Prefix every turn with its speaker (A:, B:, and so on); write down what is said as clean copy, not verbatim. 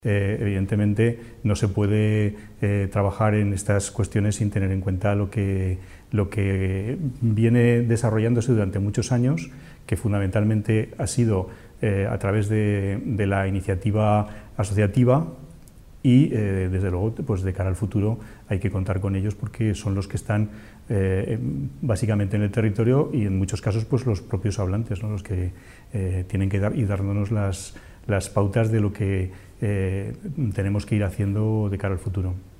A: Evidentemente no se puede trabajar en estas cuestiones sin tener en cuenta lo que viene desarrollándose durante muchos años, que fundamentalmente ha sido a través de la iniciativa asociativa y desde luego pues de cara al futuro hay que contar con ellos porque son los que están básicamente en el territorio y en muchos casos pues los propios hablantes, ¿no? Los que tienen que dar y dándonos las pautas de lo que tenemos que ir haciendo de cara al futuro.